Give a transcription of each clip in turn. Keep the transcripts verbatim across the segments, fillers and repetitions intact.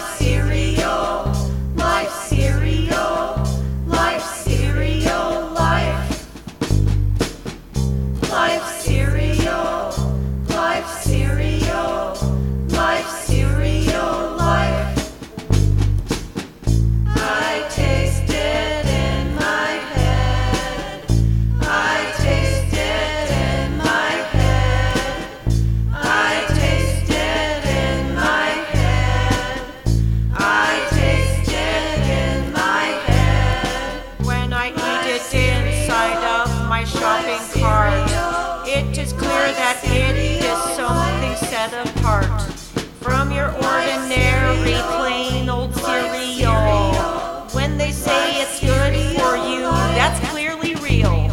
Life cereal, life cereal, life cereal, life. Life cereal, life cereal, life cereal, life. I taste it in my head. I taste it in my head. I taste it in my head. I taste it in my head. When I eat it inside of my shopping cart, it is clear that it is something set apart from your ordinary plain old cereal. When they say it's good for you, that's clearly real.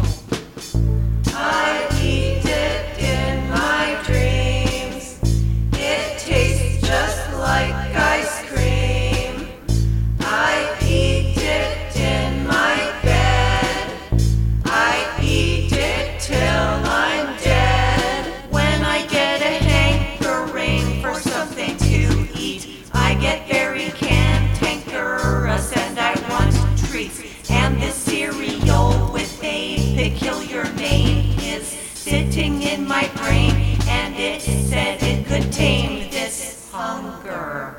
I eat it in my dreams. It tastes just like ice cream. I eat it in my bed. I eat it till I'm dead. When I get a hankering for something to eat, I get very cantankerous and I want treats. And this cereal with a peculiar name is sitting in my brain, and it said it could tame this hunger.